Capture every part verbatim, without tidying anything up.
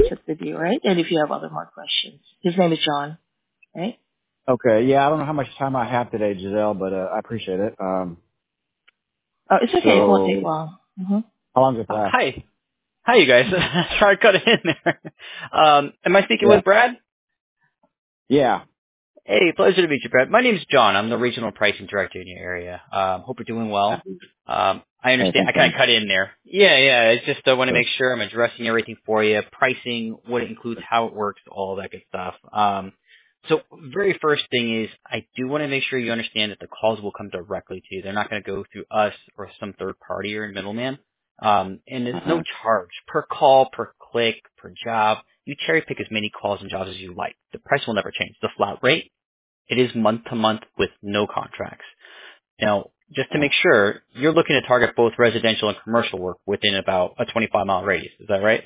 chat with you, right? And if you have other more questions. His name is John, right? Okay. Yeah, I don't know how much time I have today, Giselle, but uh, I appreciate it. Um, Oh, it's okay. It won't take so long. Mm-hmm. how long does it Uh, last? hi. Hi, you guys. Sorry, I cut it in there. Um, am I speaking Yeah. with Brad? Yeah. Hey, pleasure to meet you, Brad. My name's John. I'm the regional pricing director in your area. Um, hope you're doing well. Um, I Hey, understand. I thanks, kind man. of cut in there. Yeah, yeah. It's just I want to Sure. make sure I'm addressing everything for you, pricing, what it includes, how it works, all that good stuff. Um, so very first thing is I do want to make sure you understand that the calls will come directly to you. They're not going to go through us or some third party or middleman. Um, and there's no Uh-huh. charge per call, per click, per job. You cherry pick as many calls and jobs as you like. The price will never change. The flat rate, it is month to month with no contracts. Now, just to Uh, make sure, you're looking to target both residential and commercial work within about a twenty-five mile radius. Is that right?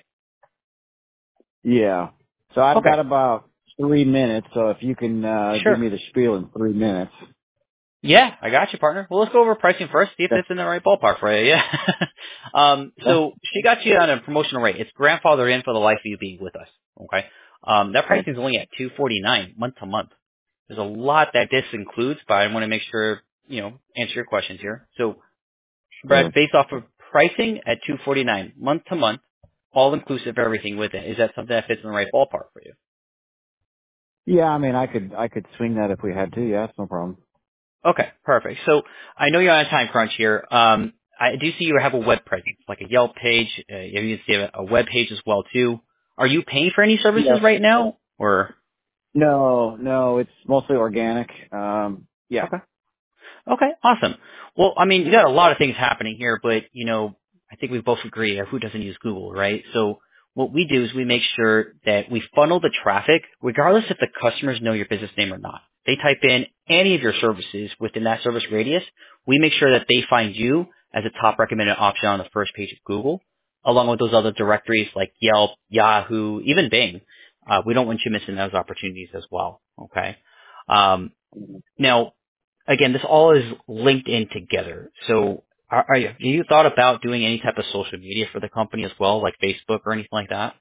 yeah. So I've Okay. got about three minutes, so if you can uh, give Sure. me the spiel in three minutes. Yeah, I got you, partner. Well, let's go over pricing first, see if Okay. it's in the right ballpark for you. Yeah. um, Okay. so she got you on a promotional rate. It's grandfathered in for the life of you being with us. Okay. Um, that Okay. pricing is only at two forty-nine month to month. There's a lot that this includes, but I want to make sure, you know, answer your questions here. So, Brad, Sure. based off of pricing at two forty-nine month to month, all inclusive, everything with it. Is that something that fits in the right ballpark for you? Yeah, I mean, I could I could swing that if we had to. Yeah, it's no problem. Okay, perfect. So I know you're on a time crunch here. Um, I do see you have a web presence, like a Yelp page. Uh, you can see a, a web page as well too. Are you paying for any services Yeah. right now, or? No, no, it's mostly organic. Um, yeah. Okay. Okay, awesome. Well, I mean, you got a lot of things happening here, but you know, I think we both agree uh, who doesn't use Google, right? So what we do is we make sure that we funnel the traffic, regardless if the customers know your business name or not. They type in any of your services within that service radius. We make sure that they find you as a top recommended option on the first page of Google, along with those other directories like Yelp, Yahoo, even Bing. Uh, we don't want you missing those opportunities as well. Okay. Um, now, again, this all is linked in together. So are, are you, have you thought about doing any type of social media for the company as well, like Facebook or anything like that?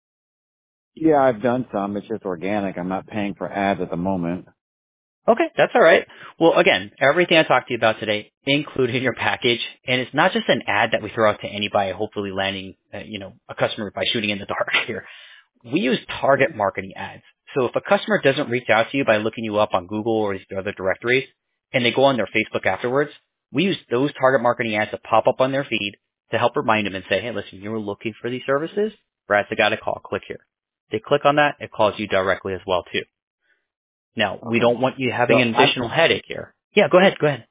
Yeah, I've done some. It's just organic. I'm not paying for ads at the moment. Okay, that's all right. Well, again, everything I talked to you about today included in your package, and it's not just an ad that we throw out to anybody, hopefully landing, uh, you know, a customer by shooting in the dark here. We use target marketing ads. So if a customer doesn't reach out to you by looking you up on Google or these other directories, and they go on their Facebook afterwards, we use those target marketing ads to pop up on their feed to help remind them and say, hey, listen, you were looking for these services? Brad's the guy to call. Click here. They click on that, it calls you directly as well too. Now, we Okay. don't want you So having an I'm additional headache here. Yeah, go ahead, go ahead.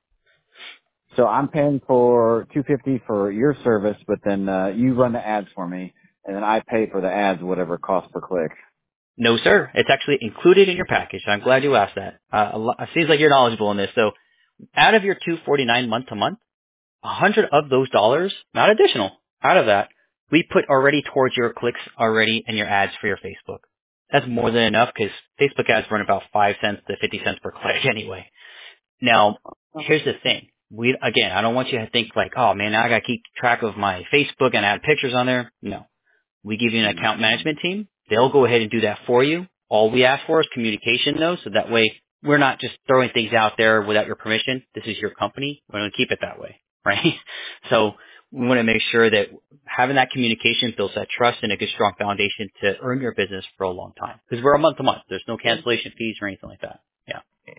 so I'm paying for two fifty for your service, but then uh, you run the ads for me, and then I pay for the ads, whatever it costs per click. No, sir. It's actually included in your package. I'm glad you asked that. Uh, a lo- it seems like you're knowledgeable in this. So out of your two forty-nine month to month, a hundred of those dollars, not additional, out of that, we put already towards your clicks already and your ads for your Facebook. That's more than enough because Facebook ads run about five cents to fifty cents per click anyway. Now, here's the thing. We, again, I don't want you to think like, oh man, now I gotta keep track of my Facebook and add pictures on there. No. We give you an account management team. They'll go ahead and do that for you. All we ask for is communication though, so that way we're not just throwing things out there without your permission. This is your company. We're going to keep it that way, right? So we want to make sure that having that communication builds that trust and a good strong foundation to earn your business for a long time. Because we're a month to month. There's no cancellation fees or anything like that. Yeah.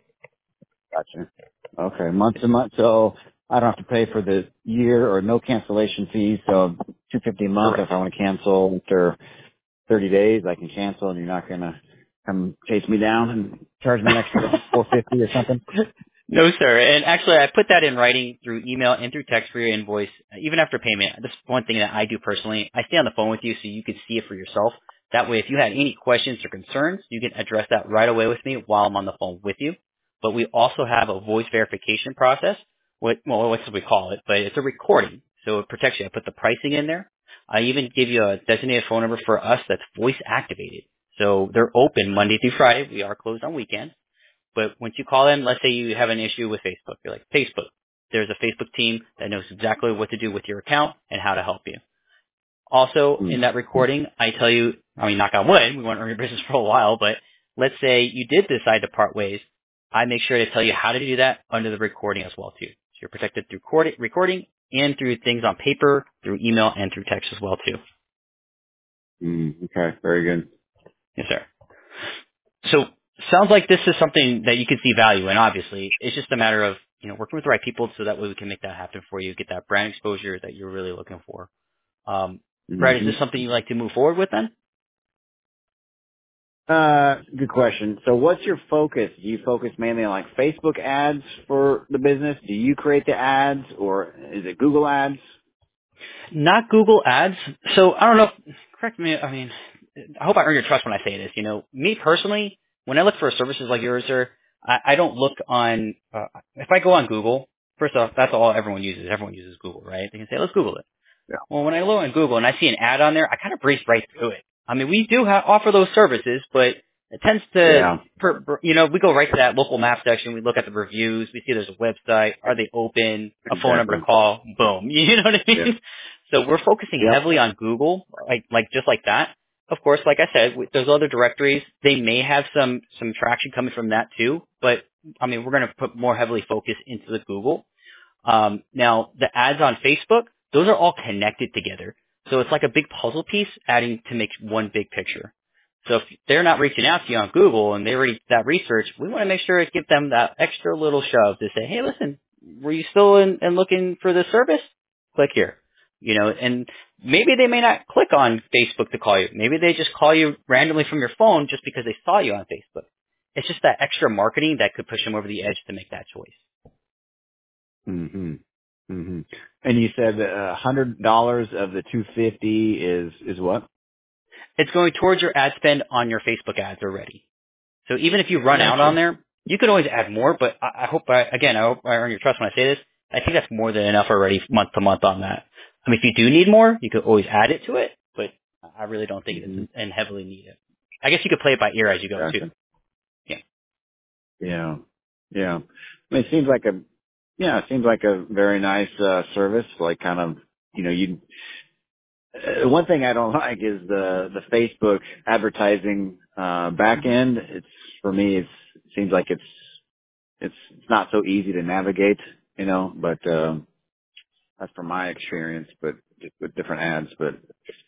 Gotcha. Okay, month to month, so I don't have to pay for the year or no cancellation fees. So two fifty a month. Correct. If I want to cancel after thirty days, I can cancel, and you're not gonna come chase me down and charge me an extra four fifty or something. No, sir. And actually, I put that in writing through email and through text for your invoice, uh, even after payment. This is one thing that I do personally. I stay on the phone with you so you can see it for yourself. That way, if you had any questions or concerns, you can address that right away with me while I'm on the phone with you. But we also have a voice verification process. What, well, what should we call it? But it's a recording, so it protects you. I put the pricing in there. I even give you a designated phone number for us that's voice activated. So they're open Monday through Friday. We are closed on weekends. But once you call them, let's say you have an issue with Facebook. You're like, Facebook. There's a Facebook team that knows exactly what to do with your account and how to help you. Also, Hmm. in that recording, I tell you I mean, knock on wood, we want to earn your business for a while, but let's say you did decide to part ways. I make sure to tell you how to do that under the recording as well, too. So you're protected through record- recording and through things on paper, through email, and through text as well, too. Mm, okay, very good. Yes, sir. So sounds like this is something that you can see value in, obviously. It's just a matter of, you know, working with the right people so that way we can make that happen for you, get that brand exposure that you're really looking for. Um, Brad, is Mm-hmm. this something you'd like to move forward with then? Uh, good question. So what's your focus? Do you focus mainly on like Facebook ads for the business? Do you create the ads or is it Google ads? Not Google Ads. So I don't know. Correct me. I mean, I hope I earn your trust when I say this. You know, me personally, when I look for services like yours, sir, I, I don't look on. Uh, if I go on Google, first off, that's all everyone uses. Everyone uses Google, right? They can say, "Let's Google it." Yeah. Well, when I go on Google and I see an ad on there, I kind of breeze right through it. I mean, we do ha- offer those services, but it tends to, Yeah. per, per- you know, we go right to that local map section. We look at the reviews. We see there's a website. Are they open? A phone number Exactly. to call. Boom. You know what I mean? Yeah. So we're focusing Yep. heavily on Google, like, like just like that. Of course, like I said, with those other directories, they may have some, some traction coming from that too. But I mean, we're going to put more heavily focus into the Google. Um, now, the ads on Facebook, those are all connected together. So it's like a big puzzle piece adding to make one big picture. So if they're not reaching out to you on Google and they already did that research, we want to make sure to give them that extra little shove to say, hey, listen, were you still in, in looking for this service? Click here. You know, and maybe they may not click on Facebook to call you. Maybe they just call you randomly from your phone just because they saw you on Facebook. It's just that extra marketing that could push them over the edge to make that choice. Mm-hmm. Mm-hmm. And you said a hundred dollars of the two fifty is is what? It's going towards your ad spend on your Facebook ads already. So even if you run out on Gotcha. there, you could always add more, but I, I hope I, again, I hope I earn your trust when I say this. I think that's more than enough already month to month on that. I mean, if you do need more, you could always add it to it, but I really don't think Mm-hmm. it's and heavily need it. I guess you could play it by ear as you go too. Gotcha. Yeah. Yeah. Yeah. I mean, it seems like a yeah, it seems like a very nice uh service. Like kind of you know you. Uh, one thing I don't like is the the Facebook advertising uh back end. It's for me. It's it seems like it's it's it's not so easy to navigate. You know, but um, that's from my experience. But just with different ads. But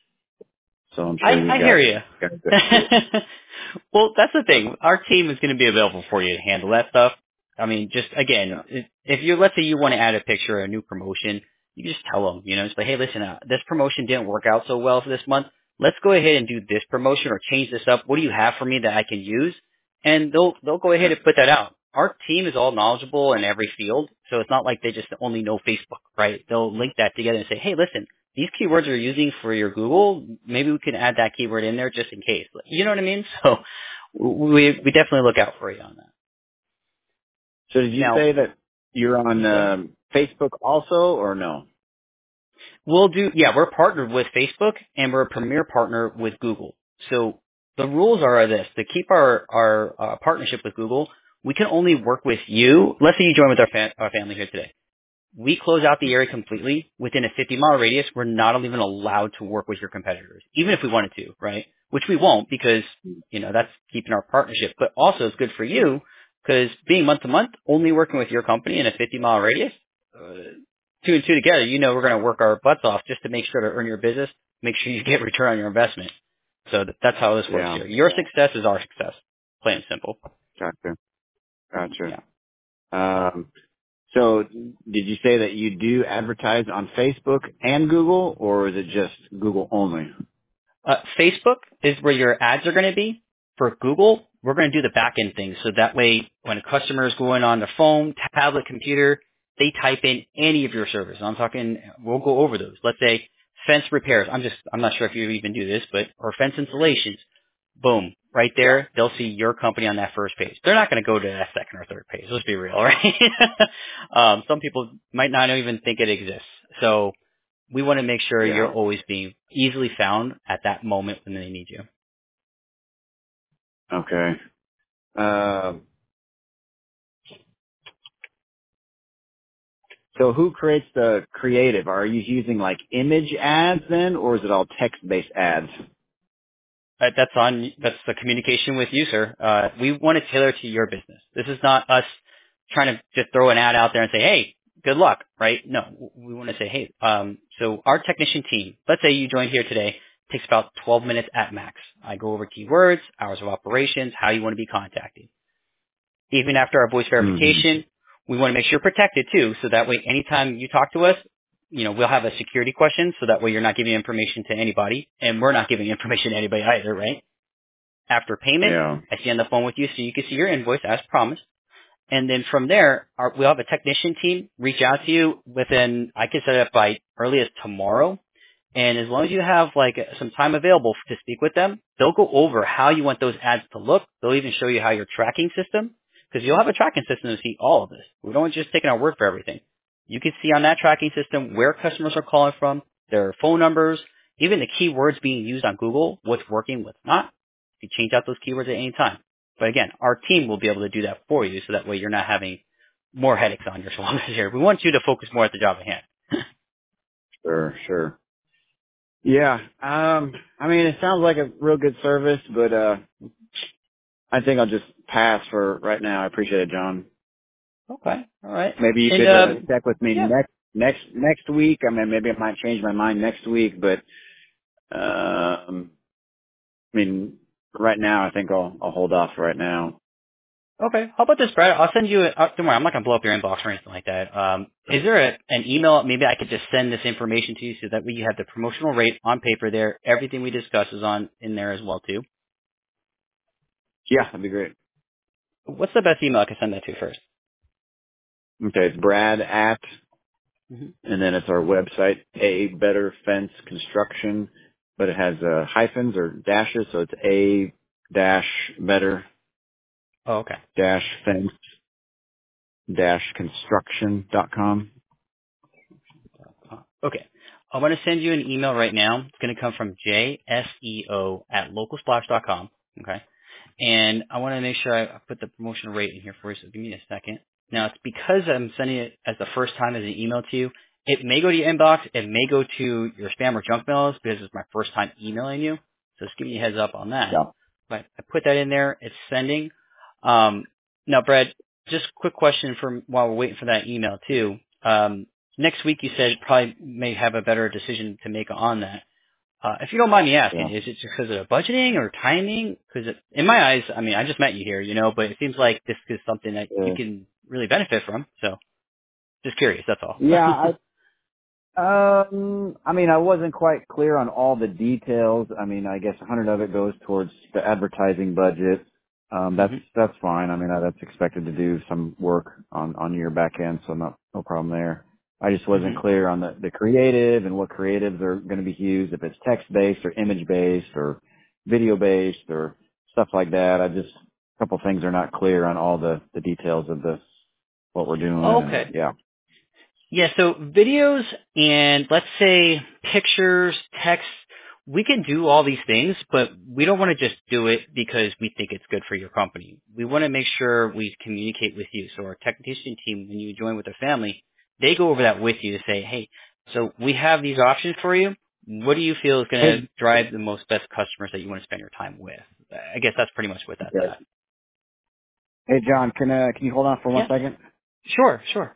so I'm I, sure you I hear got you. got that. Well, that's the thing. Our team is going to be available for you to handle that stuff. I mean, just again, Yeah. if if you let's say you want to add a picture or a new promotion, you can just tell them, you know, just like, hey, listen, uh, this promotion didn't work out so well for this month. Let's go ahead and do this promotion or change this up. What do you have for me that I can use? And they'll they'll go ahead and put that out. Our team is all knowledgeable in every field, so it's not like they just only know Facebook, right? They'll link that together and say, hey, listen, these keywords you're using for your Google, maybe we can add that keyword in there just in case. You know what I mean? So we we definitely look out for you on that. So did you Now, say that you're on go ahead. um, Facebook also, or no? We'll do, yeah, we're partnered with Facebook and we're a premier partner with Google. So the rules are this: to keep our our uh, partnership with Google, we can only work with you. Let's say you join with our, fa- our family here today. We close out the area completely within a fifty mile radius. We're not even allowed to work with your competitors, even if we wanted to, right? Which we won't because, you know, that's keeping our partnership. But also it's good for you because being month to month, only working with your company in a fifty mile radius, uh, two and two together, you know, we're going to work our butts off just to make sure to earn your business, make sure you get return on your investment. So th- that's how this works Yeah. here. Your success is our success. Plain and simple. Gotcha. Gotcha. Yeah. Um, so did you say that you do advertise on Facebook and Google, or is it just Google only? Uh, Facebook is where your ads are going to be. For Google, we're going to do the back end things. So that way, when a customer is going on their phone, tablet, computer, they type in any of your services. I'm talking, we'll go over those. Let's say fence repairs. I'm just, I'm not sure if you even do this, but, or fence installations. Boom. Right Yeah. there, they'll see your company on that first page. They're not going to go to that second or third page. Let's be real, right? um, some people might not even think it exists. So, we want to make sure you're Yeah. always being easily found at that moment when they need you. Okay. Um, so who creates the creative? Are you using like image ads then, or is it all text-based ads? Uh, that's on, that's the communication with you, sir. Uh, we want to tailor to your business. This is not us trying to just throw an ad out there and say, hey, good luck, right? No, we want to say, hey, um, so our technician team, let's say you joined here today, takes about twelve minutes at max. I go over keywords, hours of operations, how you want to be contacted. Even after our voice Mm-hmm. verification, we want to make sure you're protected too, so that way anytime you talk to us, you know, we'll have a security question, so that way you're not giving information to anybody, and we're not giving information to anybody either, right? After payment, Yeah. I stay on the phone with you so you can see your invoice as promised. And then from there, our, we'll have a technician team reach out to you within, I can set it up by early as tomorrow. And as long as you have like some time available to speak with them, they'll go over how you want those ads to look. They'll even show you how your tracking system, because you'll have a tracking system to see all of this. We don't just take our word for everything. You can see on that tracking system where customers are calling from, their phone numbers, even the keywords being used on Google, what's working, what's not. You can change out those keywords at any time. But again, our team will be able to do that for you, so that way you're not having more headaches on your shoulders here. We want you to focus more at the job at hand. Sure. Sure. Yeah. Um. I mean, it sounds like a real good service, but uh, I think I'll just pass for right now. I appreciate it, John. Okay. All right. Maybe you And could uh, um, check with me yeah. next next next week. I mean, maybe I might change my mind next week, but um, I mean, right now I think I'll I'll hold off right now. Okay. How about this, Brad? I'll send you. A, uh, don't worry, I'm not gonna blow up your inbox or anything like that. Um, is there a, an email? Maybe I could just send this information to you, so that way you have the promotional rate on paper there. Everything we discuss is on in there as well too. Yeah, that'd be great. What's the best email I can send that to first? Okay, it's Brad at, Mm-hmm. and then it's our website, A Better Fence Construction, but it has uh, hyphens or dashes, so it's A dash Better Oh, okay. dash Fence dash Construction dot com. Uh, Okay. I'm going to send you an email right now. It's going to come from J S E O at localsplash dot com. Okay. And I want to make sure I I put the promotional rate in here for you, so give me a second. Now, it's because I'm sending it as the first time as an email to you. It may go to your inbox. It may go to your spam or junk mails, because it's my first time emailing you. So just giving you a heads up on that. Yeah. But I put that in there. It's sending. Um, now, Brad, just quick question from while we're waiting for that email too. Um, next week you said probably may have a better decision to make on that. Uh, if you don't mind me Yeah. asking, is it just because of budgeting or timing? Because in my eyes, I mean, I just met you here, you know, but it seems like this is something that you Uh, can really benefit from. So just curious, that's all. yeah, Um, I mean, I wasn't quite clear on all the details. I mean, I guess a hundred of it goes towards the advertising budget. Um, that's hmm that's fine. I mean, uh, that's expected to do some work on on your back end, so not no problem there. I just hmm wasn't clear on the the creative and what creatives are going to be used, if it's text based or image based or video based or stuff like that. I just a couple things are not clear on all the the details of the what we're doing, and Okay. yeah. Yeah, so videos and let's say pictures, text, we can do all these things, but we don't want to just do it because we think it's good for your company. We want to make sure we communicate with you. So our technician team, when you join with a family, they go over that with you to say, hey, so we have these options for you. What do you feel is going to Hey, drive the most best customers that you want to spend your time with? I guess that's pretty much what that's okay. at. Hey, John, can uh, can you hold on for one Yeah, second? sure, sure.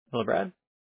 Hello, Brad.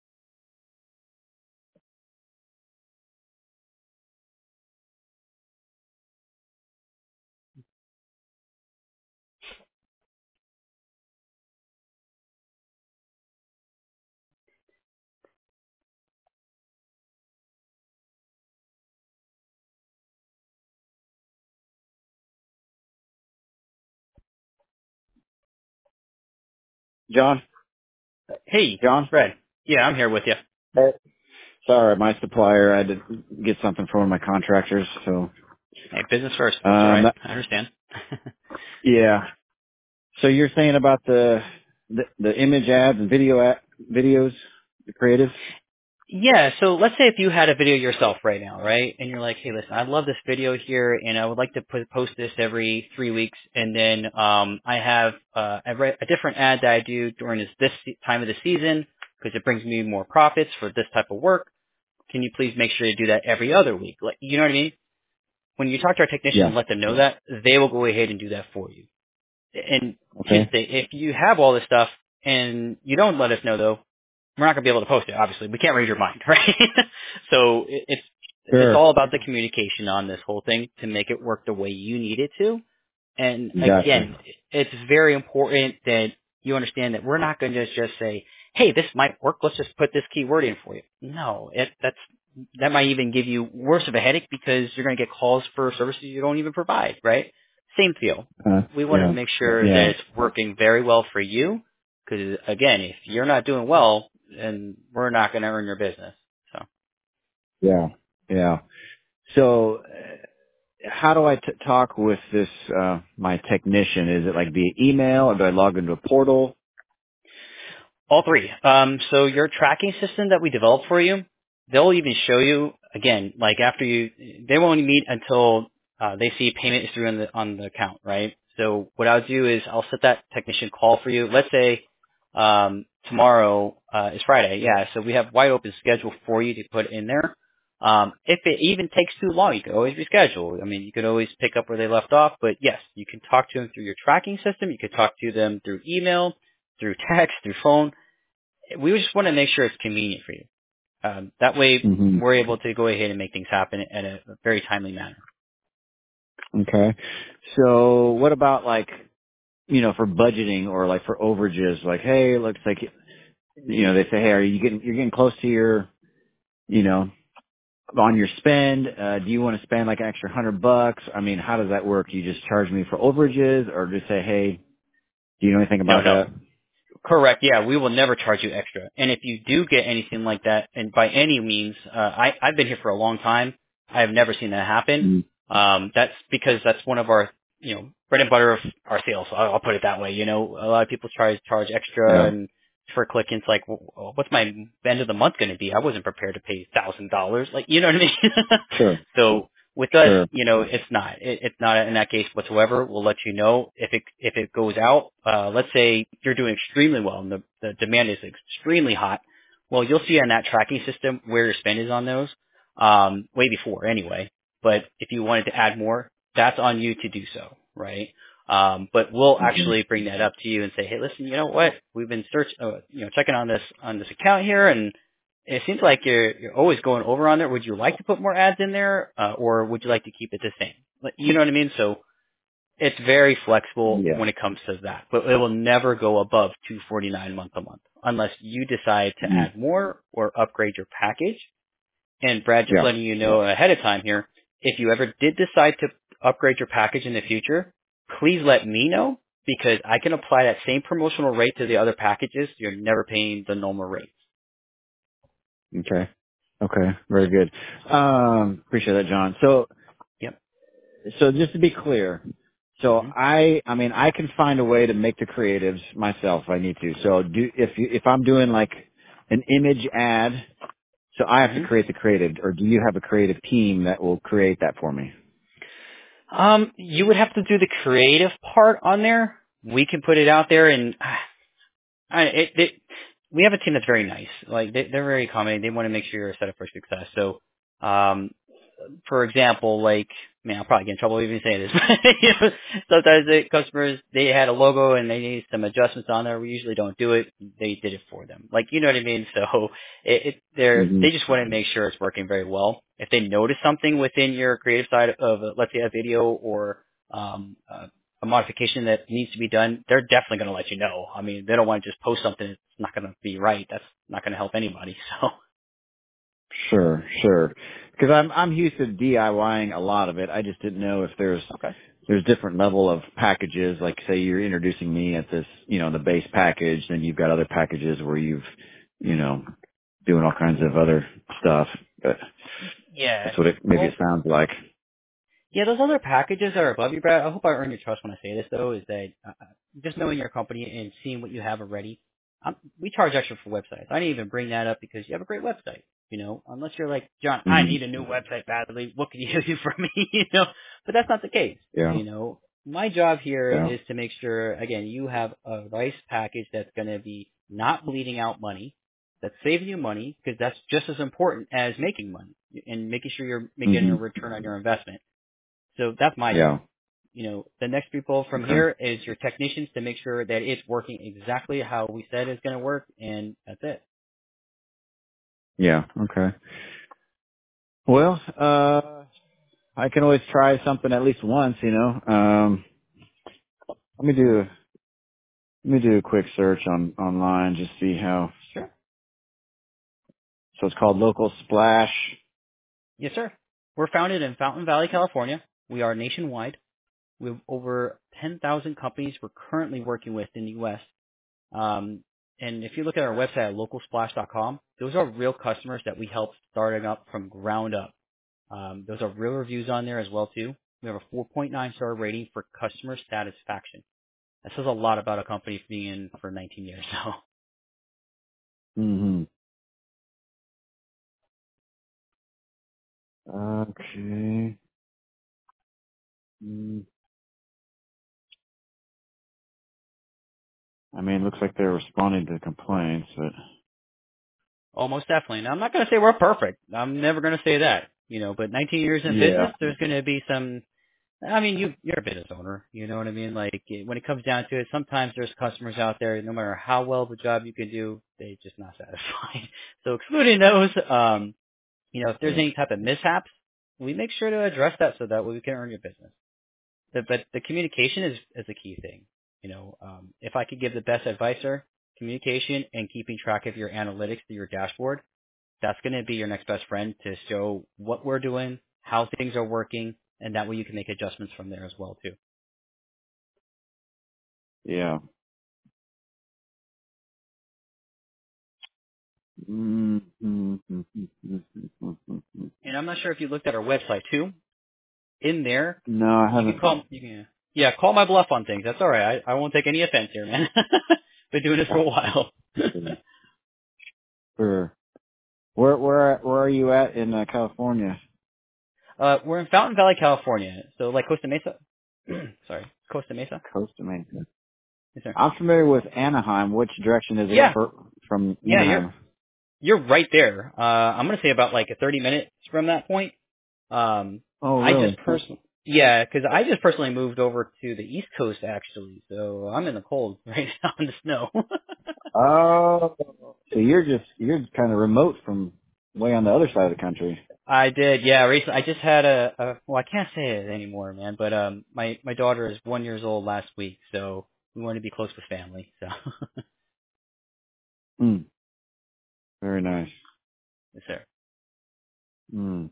John? Hey, John? Brad. Yeah, I'm here with you. Hey. Sorry, my supplier, I had to get something from one of my contractors, so. Hey, business first. That's all Um, right. I understand. yeah. So you're saying about the, the, the image ads and video ad, videos, the creative? Yeah, so let's say if you had a video yourself right now, right? And you're like, hey, listen, I love this video here, and I would like to put, post this every three weeks, and then um, I have uh, a, re- a different ad that I do during this, this se- time of the season because it brings me more profits for this type of work. Can you please make sure you do that every other week? Like, you know what I mean? When you talk to our technician and Yeah. let them know that, they will go ahead and do that for you. And here's the Okay. thing, if you have all this stuff and you don't let us know though, we're not going to be able to post it, obviously. We can't read your mind, right? So it- it's, it's Sure. all about the communication on this whole thing to make it work the way you need it to. And Gotcha. again, it's very important that you understand that we're not going to just say, hey, this might work. Let's just put this keyword in for you. No, it, that's, that might even give you worse of a headache because you're going to get calls for services you don't even provide, right? Same feel. Uh, We want to yeah. make sure that Yeah. it's working very well for you because again, if you're not doing well, then we're not going to earn your business. So. Yeah. Yeah. So, uh, how do I t- talk with this, uh, my technician? Is it like via email or do I log into a portal? All three. Um, so your tracking system that we developed for you, they'll even show you again, like after you, they won't meet until uh, they see payment is through on the on the account, right? So what I'll do is I'll set that technician call for you. Let's say um, tomorrow uh, is Friday, yeah. So we have wide open schedule for you to put in there. Um, if it even takes too long, you can always reschedule. I mean, you could always pick up where they left off. But yes, you can talk to them through your tracking system. You could talk to them through email, through text, through phone. We just want to make sure it's convenient for you. Um, that way, hmm we're able to go ahead and make things happen in a very timely manner. Okay. So what about like, you know, for budgeting or like for overages, like, hey, it looks like, you know, they say, hey, are you getting, you're getting close to your, you know, on your spend, uh, do you want to spend like an extra hundred bucks? I mean, how does that work? You just charge me for overages or just say, hey, do you know anything No, about no. that? Correct. Yeah, we will never charge you extra. And if you do get anything like that, and by any means, uh, I, I've been here for a long time. I have never seen that happen. mm Um, that's because that's one of our, you know, bread and butter of our sales. I'll, I'll put it that way. You know, a lot of people try to charge extra Yeah. and for click, and it's like, well, what's my end of the month going to be? I wasn't prepared to pay thousand dollars. Like, you know what I mean? Sure. So with us, Sure. you know, it's not. It, it's not in that case whatsoever. We'll let you know if it if it goes out. Uh, let's say you're doing extremely well and the, the demand is extremely hot. Well, you'll see on that tracking system where your spend is on those um, way before anyway. But if you wanted to add more, that's on you to do so, right? Um, but we'll hmm actually bring that up to you and say, hey, listen, you know what? We've been search, uh, you know, checking on this on this account here, and it seems like you're you're always going over on there. Would you like to put more ads in there, uh, or would you like to keep it the same? Like, you know what I mean? So it's very flexible Yeah. when it comes to that, but it will never go above two forty-nine month to month unless you decide to mm add more or upgrade your package. And Brad, just Yeah. letting you know ahead of time here, if you ever did decide to upgrade your package in the future, please let me know because I can apply that same promotional rate to the other packages. You're never paying the normal rate. Okay. Okay. Very good. Um, appreciate that, John. So, Yep. so just to be clear, so hmm I, I mean, I can find a way to make the creatives myself if I need to. So do, if you, if I'm doing like an image ad, so I have to hmm create the creative, or do you have a creative team that will create that for me? Um, you would have to do the creative part on there. We can put it out there, and uh, I, it, it, we have a team that's very nice. Like they, they're very accommodating. They want to make sure you're set up for success. So, um, for example, like, man, I'll probably get in trouble even saying this. you know, sometimes the customers, they had a logo and they need some adjustments on there. We usually don't do it. They did it for them. Like, you know what I mean? So it, it they're, hmm they just want to make sure it's working very well. If they notice something within your creative side of, uh, let's say, a video or um, uh, a modification that needs to be done, they're definitely going to let you know. I mean, they don't want to just post something that's not going to be right. That's not going to help anybody. So. Sure, sure. Because I'm I'm used to DIYing a lot of it. I just didn't know if there's Okay. there's different level of packages. Like say you're introducing me at this, you know, the base package, then you've got other packages where you've, you know, doing all kinds of other stuff. But Yeah. that's what it maybe Well, it sounds like. yeah, those other packages are above you, Brad. I hope I earn your trust when I say this, though, is that uh, just knowing your company and seeing what you have already, um, we charge extra for websites. I didn't even bring that up because you have a great website, you know, unless you're like, John, I hmm need a new website badly. What can you do for me? you know, but that's not the case. Yeah, You know, my job here yeah, is to make sure, again, you have a nice package that's going to be not bleeding out money, that's saving you money, because that's just as important as making money and making sure you're getting hmm a return on your investment. So that's my yeah. job. You know, the next people from Okay. here is your technicians to make sure that it's working exactly how we said it's going to work, and that's it. Yeah. Okay. Well, uh, I can always try something at least once, you know. Um, let me do let me do a quick search on online, just see how. Sure. So it's called Local Splash. Yes, sir. We're founded in Fountain Valley, California. We are nationwide. We have over ten thousand companies we're currently working with in the U S. Um, and if you look at our website at local splash dot com, those are real customers that we help starting up from ground up. Um, those are real reviews on there as well too. We have a four point nine star rating for customer satisfaction. That says a lot about a company being in for nineteen years now. hmm Okay. Mm. I mean, it looks like they're responding to complaints, but Oh, most definitely. Now, I'm not going to say we're perfect. I'm never going to say that. You know, but nineteen years in yeah, business, there's going to be some. I mean, you you're a business owner. You know what I mean? Like it- when it comes down to it, sometimes there's customers out there. No matter how well of a job you can do, they just not satisfied. So excluding those, um, you know, if there's yeah, any type of mishaps, we make sure to address that so that way we can earn your business. The, but the communication is is a key thing. You know, um, if I could give the best advice, sir, communication and keeping track of your analytics through your dashboard, that's going to be your next best friend to show what we're doing, how things are working, and that way you can make adjustments from there as well too. yeah. Mm-hmm. And I'm not sure if you looked at our website too. In there, No, I you can haven't. call, you can, yeah, call my bluff on things. That's all right. I, I won't take any offense here, man. Been doing this for a while. Sure. Where where where are you at in uh, California? uh, we're in Fountain Valley, California. So like Costa Mesa. Sorry, Costa Mesa. Costa Mesa. Yes, sir. I'm familiar with Anaheim. Which direction is it Yeah, for, from yeah, you're Anaheim? you're right there. Uh, I'm gonna say about like a thirty minutes from that point. Um, Oh, I just really? personally, yeah, because I just personally moved over to the East Coast actually, so I'm in the cold right now in the snow. Oh, so you're just you're kind of remote from way on the other side of the country. I did, yeah. Recently, I just had a, a, well, I can't say it anymore, man. But um, my my daughter is one years old last week, so we want to be close with family. So, Hmm. Very nice. yes, sir. Hmm.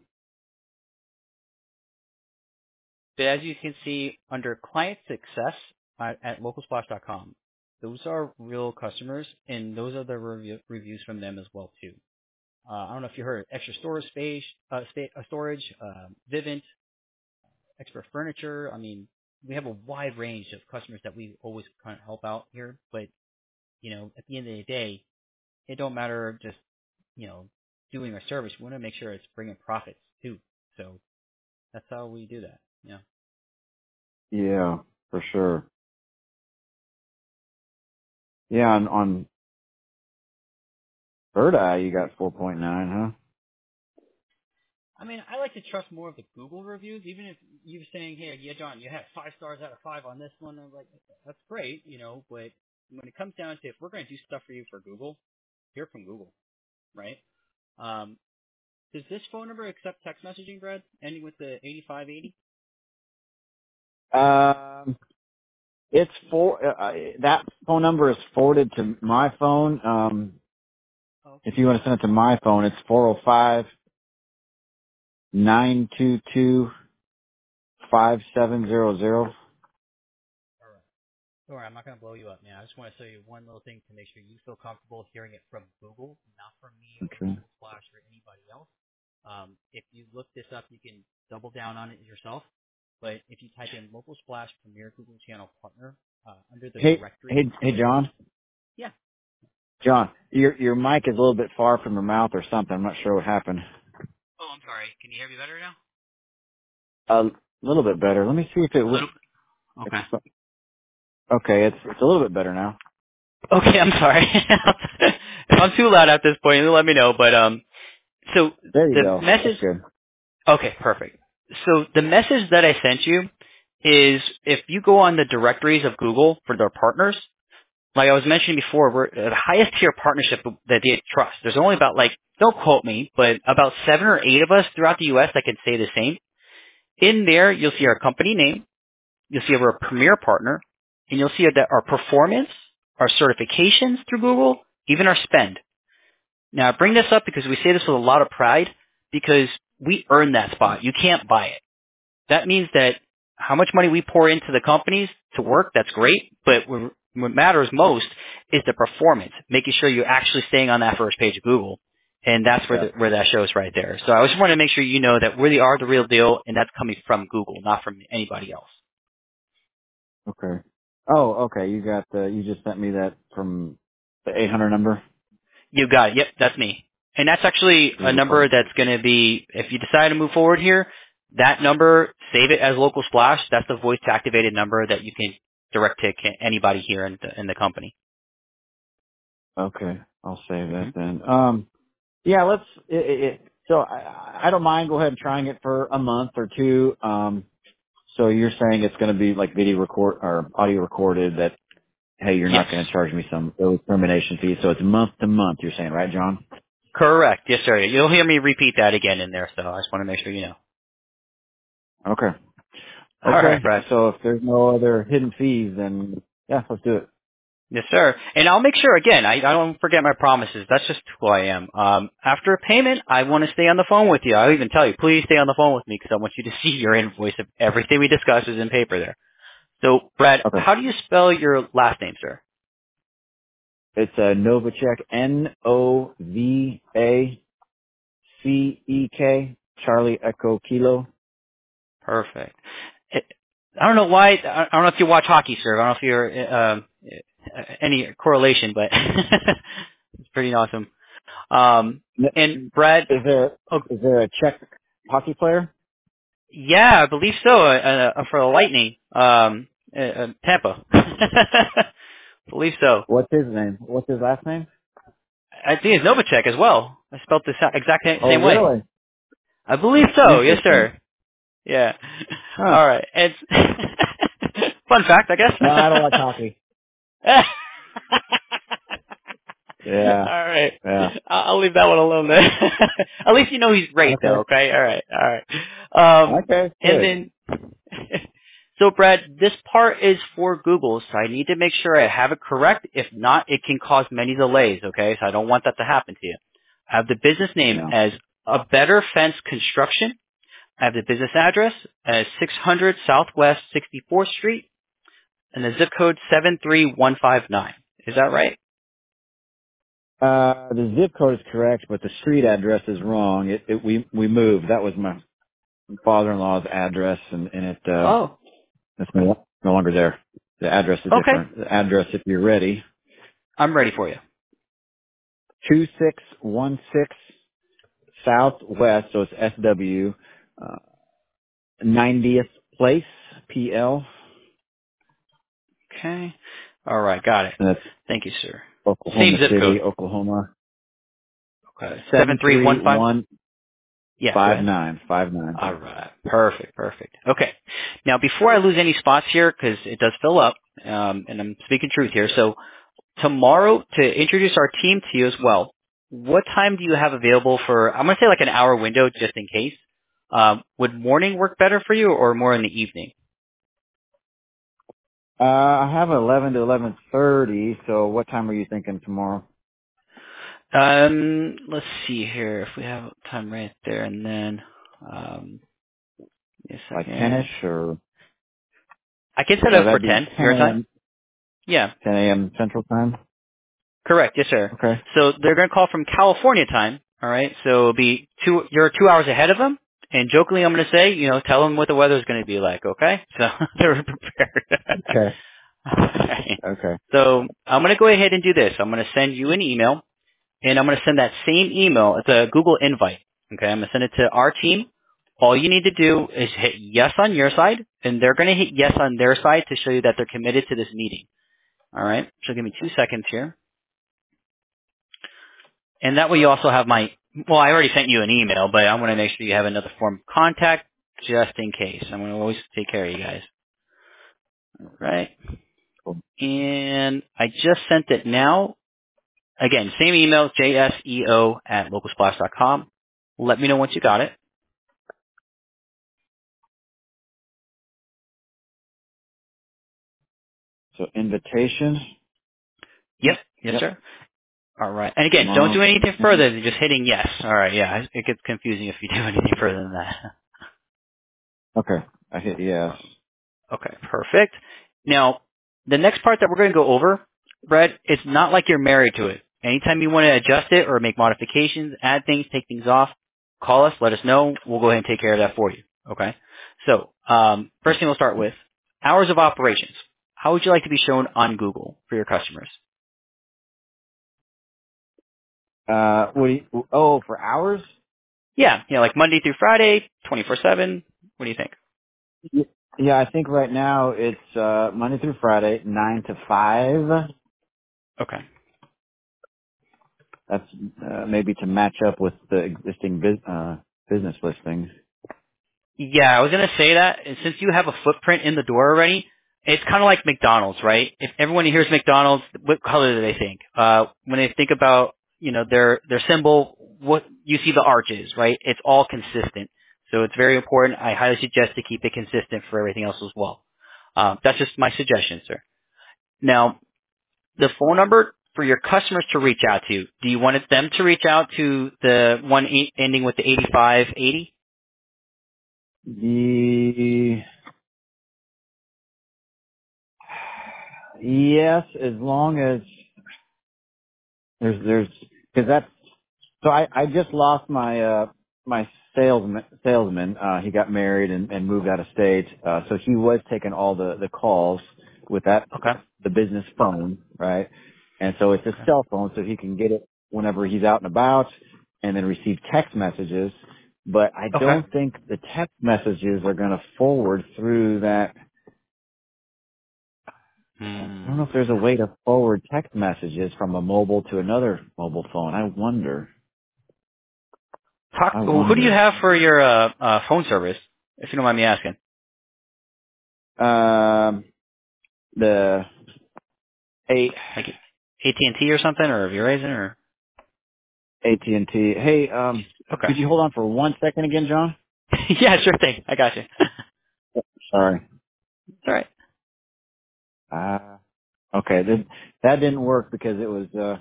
But as you can see under client success at, at local splash dot com, those are real customers, and those are the review, reviews from them as well too. Uh, I don't know if you heard extra storage space, uh, sta- uh, storage, uh, Vivint, extra furniture. I mean, we have a wide range of customers that we always kind of help out here. But you know, at the end of the day, it don't matter just you know doing a service. We want to make sure it's bringing profits too. So that's how we do that. Yeah. Yeah, for sure. Yeah, on, on Bird Eye you got four point nine, huh? I mean, I like to trust more of the Google reviews, even if you're saying, hey, yeah, John, you had five stars out of five on this one. I'm like, that's great, you know, but when it comes down to if we're going to do stuff for you for Google, hear from Google, right? Um, does this phone number accept text messaging, Brad, ending with the eighty-five eighty? Um, it's for uh, that phone number is forwarded to my phone. Um, Oh, if you want to send it to my phone, it's four zero five nine two two five seven zero zero. all right. Don't worry, I'm not going to blow you up, man. I just want to tell you one little thing to make sure you feel comfortable hearing it from Google, not from me or Okay. Local Splash or anybody else. Um, if you look this up, you can double down on it yourself. But if you type in Local Splash Premier Google Channel Partner uh, under the Hey, directory, hey, hey, John. yeah. John, your your mic is a little bit far from your mouth or something. I'm not sure what happened. Oh, I'm sorry. Can you hear me better now? A little bit better. Let me see if it A would. little. Okay. Okay, it's it's a little bit better now. Okay, I'm sorry. If I'm too loud at this point, let me know. But um, so There you the go. That's message. good. Okay, perfect. So the message that I sent you is if you go on the directories of Google for their partners, like I was mentioning before, we're the highest tier partnership that they trust. There's only about like, don't quote me, but about seven or eight of us throughout the U S that can say the same. In there, you'll see our company name, you'll see our premier partner, and you'll see that our performance, our certifications through Google, even our spend. Now, I bring this up because we say this with a lot of pride because we earn that spot. You can't buy it. That means that how much money we pour into the companies to work, that's great, but what what matters most is the performance, making sure you're actually staying on that first page of Google. And that's where Yeah. the, where that shows right there. So I just want to make sure you know that we are the real deal, and that's coming from Google, not from anybody else. Okay. Oh, okay. You got the. You just sent me that from the eight hundred number. You got it. Yep, that's me. And that's actually a Beautiful. number that's going to be, if you decide to move forward here, that number, save it as local splash. That's the voice activated number that you can direct to ca- anybody here in the, in the company. Okay, I'll save hmm that then. Um, yeah, let's. It, it, it- so I, I don't mind. Go ahead and trying it for a month or two. Um, so you're saying it's going to be like video record or audio recorded. That hey, you're Yes. not going to charge me some early termination fee. So it's month to month. You're saying, right, John? Correct. Yes, sir. You'll hear me repeat that again in there, so I just want to make sure you know. Okay. All right, Okay. Brad. So if there's no other hidden fees, then yeah, let's do it. Yes, sir. And I'll make sure, again, I, I don't forget my promises. That's just who I am. Um, after a payment, I want to stay on the phone with you. I'll even tell you, please stay on the phone with me because I want you to see your invoice of everything we discuss is in paper there. So, Brad, Okay. how do you spell your last name, sir? It's uh, Novacek, N O V A C E K, Charlie Echo Kilo. Perfect. It, I don't know why, I don't know if you watch hockey, sir. I don't know if you're, um, any correlation, but it's pretty awesome. Um, N- and Brad, Is there oh, is there a Czech hockey player? yeah, I believe so, uh, uh, for the Lightning, um, uh, uh, Tampa. believe so. What's his name? What's his last name? I think it's Novacek as well. I spelled the sa- exact sa- Oh, same way. really? I believe so. Yes, Interesting. sir. Yeah. Huh. All right. It's fun fact, I guess. No, I don't like hockey. All Yeah. right. Yeah. I'll I'll leave that one alone then. At least you know he's great though, Okay. okay? All right. All right. Um Okay. and Good. then so Brad, this part is for Google, so I need to make sure I have it correct. If not, it can cause many delays, okay? So I don't want that to happen to you. I have the business name Yeah. as A Better Fence Construction. I have the business address as six hundred Southwest sixty-fourth Street and the zip code seven three one five nine. Is that right? Uh, the zip code is correct, but the street address is wrong. It, it we we moved. That was my father-in-law's address, and and it uh, Oh, it's no, no longer there. The address is okay. different. The address, if you're ready, I'm ready for you. two six one six Southwest, so it's S W, uh, ninetieth Place, P L, Okay. All right, got it. and that's Thank you, sir. Same Oklahoma zip code. City, Oklahoma, Okay. Seven seven three three one five. one. Yeah, go Five ahead. nine, five nine. All right. Perfect. Perfect. Okay. Now, before I lose any spots here, because it does fill up, um, and I'm speaking truth here. So tomorrow, to introduce our team to you as well, what time do you have available for, I'm going to say like an hour window just in case. Um, would morning work better for you or more in the evening? Uh, I have eleven to eleven thirty. So what time are you thinking tomorrow? Um, let's see here if we have time right there and then, um, give me a Like second. ten-ish or? I can set So up for that'd be ten, ten your time? a.m. Yeah. ten a.m. Central Time. Correct, yes, sir. Okay. So they're going to call from California time. All right, so it'll be two. You're two hours ahead of them. And jokingly, I'm going to say, you know, tell them what the weather's going to be like. Okay, so they're prepared. Okay. Okay. Okay. So I'm going to go ahead and do this. I'm going to send you an email, and I'm going to send that same email. It's a Google invite. Okay, I'm going to send it to our team. All you need to do is hit yes on your side, and they're going to hit yes on their side to show you that they're committed to this meeting. All right. So give me two seconds here. And that way you also have my, well, I already sent you an email, but I want to make sure you have another form of contact just in case. I'm going to always take care of you guys. All right. Cool. And I just sent it now. Again, same email, jseo at localsplash dot com. Let me know once you got it. So invitation. Yep. Yes, Yep. sir. All right. And again, don't Tomorrow. do anything further than just hitting yes. All right. Yeah. It gets confusing if you do anything further than that. Okay. I hit yes. Okay, perfect. Now, the next part that we're going to go over, Brett, it's not like you're married to it. Anytime you want to adjust it or make modifications, add things, take things off, call us, let us know. We'll go ahead and take care of that for you. Okay? So, um, first thing we'll start with, hours of operations. How would you like to be shown on Google for your customers? Uh, what do you, oh, for hours? Yeah, yeah, like Monday through Friday, twenty-four seven. What do you think? Y- Yeah, I think right now it's, uh, Monday through Friday, nine to five. Okay. That's, uh, maybe to match up with the existing bus- uh, business listings. Yeah, I was gonna say that and since you have a footprint in the door already, it's kind of like McDonald's, right? If everyone hears McDonald's, what color do they think? Uh, when they think about you know their their symbol, what you see the arches, right? It's all consistent, so it's very important. I highly suggest to keep it consistent for everything else as well. Um, that's just my suggestion, sir. Now, the phone number for your customers to reach out to, do you want them to reach out to the one eight, ending with the eighty-five eighty? The, yes, as long as there's, there's, cause that's, so I, I just lost my, uh, my salesman, salesman, uh, he got married and, and moved out of state. Uh, so he was taking all the, the calls with that, Okay. the business phone, right? And so it's a Okay. cell phone so he can get it whenever he's out and about and then receive text messages. But I Okay. don't think the text messages are going to forward through that. I don't Hmm. know if there's a way to forward text messages from a mobile to another mobile phone. I wonder. Talk, I who do you wonder. have for your uh, uh, phone service, if you don't mind me asking? Um, the eight Like A T and T or something, or Verizon, or? A T and T. Hey, um, Okay. could you hold on for one second again, John? Yeah, sure thing. I got you. Sorry. All right. Uh, okay, that that didn't work because it was. Uh,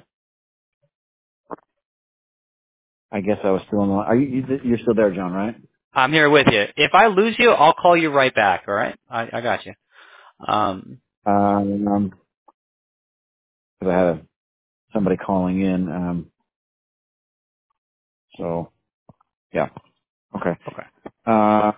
I guess I was still on the line. Are you? you- You're still there, John? Right? I'm here with you. If I lose you, I'll call you right back. All right. I, I got you. Um. Um, because I had a, somebody calling in. Um, so yeah. Okay. Okay. Uh,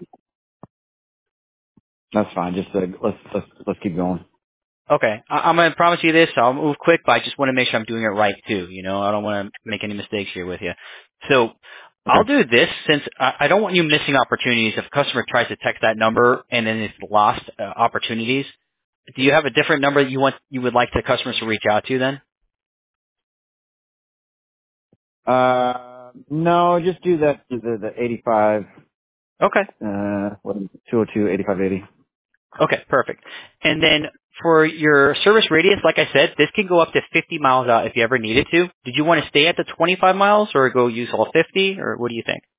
that's fine. Just uh, let's let's let's keep going. Okay. I, I'm gonna promise you this. I'll move quick, but I just want to make sure I'm doing it right too. You know, I don't want to make any mistakes here with you. So I'll Okay. do this since I, I don't want you missing opportunities. If a customer tries to text that number and then it's lost uh, opportunities, do you have a different number that you want you would like the customers to reach out to then? Uh, no, just do that, the, the eighty-five, Okay. uh, what, two oh two, eighty-five eighty. Okay, perfect. And then for your service radius, like I said, this can go up to fifty miles out if you ever needed to. Did you want to stay at the twenty-five miles or go use all fifty, or what do you think?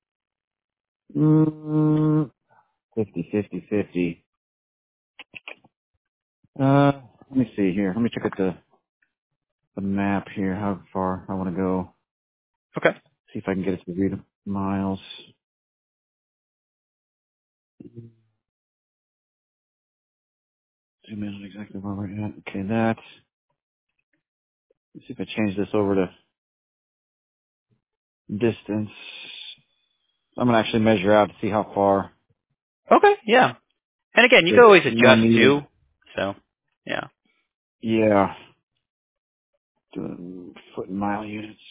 Mm, fifty, fifty, fifty. Uh, let me see here. Let me check at the, the map here, how far I want to go. Okay. See if I can get it to read miles. Zoom in on exactly where we're at. Okay, that. Let's see if I change this over to distance. I'm going to actually measure out to see how far Okay, yeah. And again, you can it's always more adjust too. needed. So, yeah. Yeah. Doing foot and mile units.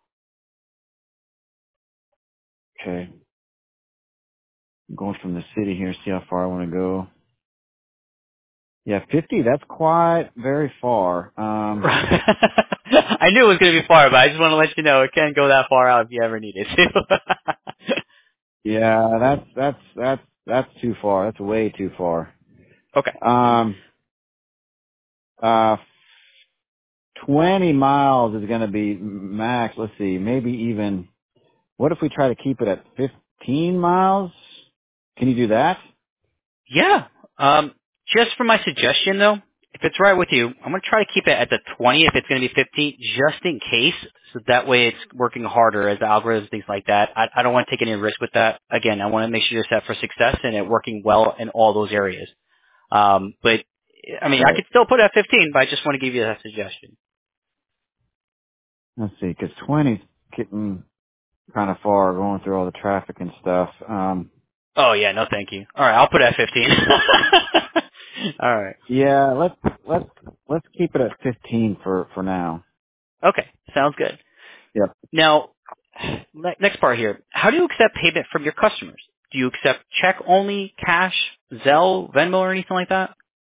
Okay. I'm going from the city here, see how far I want to go. Yeah, fifty, that's quite very far. Um, I knew it was going to be far, but I just want to let you know it can go that far out if you ever need it to. yeah, that's, that's, that's, that's too far. That's way too far. Okay. Um, uh, twenty miles is going to be max. Let's see, maybe even, what if we try to keep it at fifteen miles? Can you do that? Yeah. Um, just for my suggestion though, if it's right with you, I'm going to try to keep it at the twenty if it's going to be fifty, just in case. So that way it's working harder as the algorithms, things like that. I, I don't want to take any risk with that. Again, I want to make sure you're set for success and it working well in all those areas. Um, but I mean, I Right. could still put it at fifteen, but I just want to give you that suggestion. Let's see, because twenty's getting kind of far going through all the traffic and stuff. Um, Oh yeah, no thank you. All right, I'll put it at fifteen. All right. yeah, let's, let's, let's keep it at fifteen for, for now. Okay, sounds good. Yep. Now, ne- next part here. How do you accept payment from your customers? Do you accept check only, cash, Zelle, Venmo, or anything like that?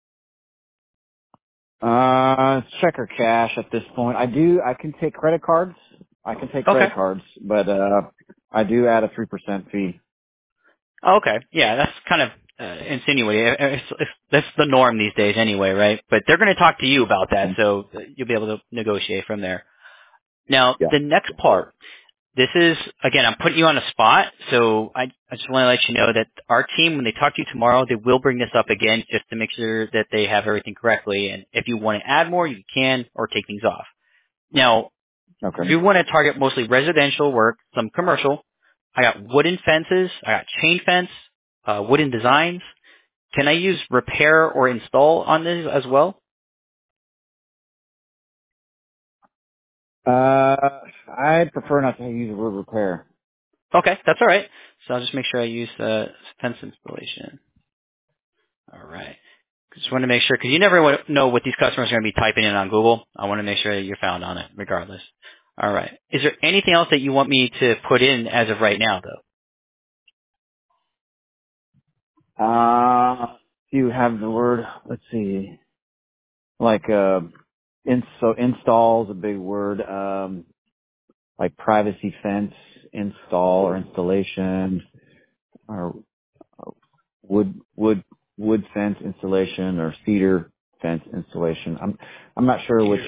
Uh, check or cash at this point. I do, I can take credit cards. I can take Okay. credit cards, but, uh, I do add a three percent fee. Okay. Yeah, that's kind of uh, insinuating. Uh, It's, it's, that's the norm these days anyway, right? But they're going to talk to you about that, so you'll be able to negotiate from there. Now, Yeah. the next part. This is, again, I'm putting you on a spot, so I, I just want to let you know that our team, when they talk to you tomorrow, they will bring this up again just to make sure that they have everything correctly. And if you want to add more, you can, or take things off. Now, Okay. we want to target mostly residential work, some commercial. I got wooden fences, I got chain fence, uh, wooden designs. Can I use repair or install on this as well? Uh, I prefer not to use the word repair. Okay, that's all right. So I'll just make sure I use uh, fence installation. All right. Just want to make sure, because you never wa- know what these customers are going to be typing in on Google. I want to make sure that you're found on it, regardless. All right. Is there anything else that you want me to put in as of right now, though? Uh, you have the word, let's see, like, uh, in, so install is a big word, um, like privacy fence, install or installation, or wood, wood, wood fence installation or cedar fence installation. I'm, I'm not sure which Cedar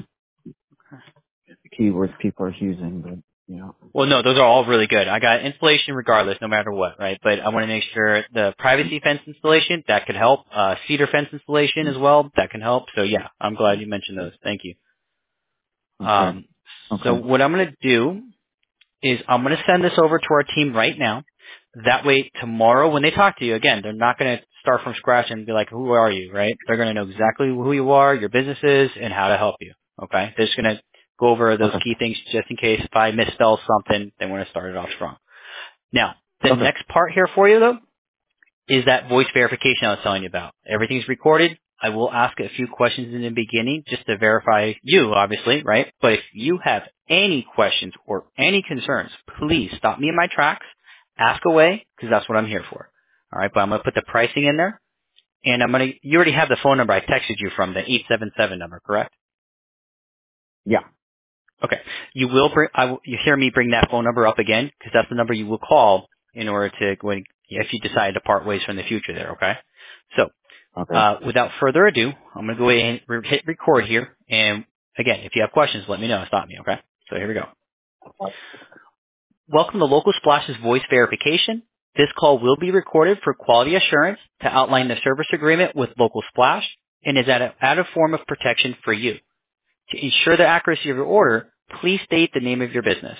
keywords people are using, but, you know. Well, no, those are all really good. I got installation regardless, no matter what, right? But I want to make sure the privacy fence installation, that could help. Uh, cedar fence installation as well, that can help. So yeah, I'm glad you mentioned those. Thank you. Okay. Um, so Okay. what I'm going to do is I'm going to send this over to our team right now. That way tomorrow when they talk to you, again, they're not going to start from scratch and be like, who are you, right? They're going to know exactly who you are, your business is, and how to help you. Okay? They're just going to go over those Okay. key things just in case if I misspell something, they want to start it off strong. Now, the Okay. next part here for you though, is that voice verification I was telling you about. Everything's recorded. I will ask a few questions in the beginning just to verify you, obviously, right? But if you have any questions or any concerns, please stop me in my tracks, ask away, because that's what I'm here for. All right, but I'm going to put the pricing in there, and I'm going to, you already have the phone number I texted you from, the eight seven seven number, correct? Yeah. Okay. You will bring, I will, you hear me bring that phone number up again because that's the number you will call in order to, when, if you decide to part ways from the future there, okay? So, Okay. uh, without further ado, I'm going to go ahead and re- hit record here. And again, if you have questions, let me know. Stop me, okay? So here we go. Welcome to Local Splash's voice verification. This call will be recorded for quality assurance to outline the service agreement with Local Splash and is at a, at a form of protection for you. To ensure the accuracy of your order, please state the name of your business.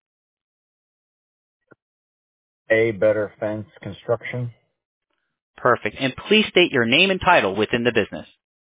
A Better Fence Construction. Perfect. And please state your name and title within the business.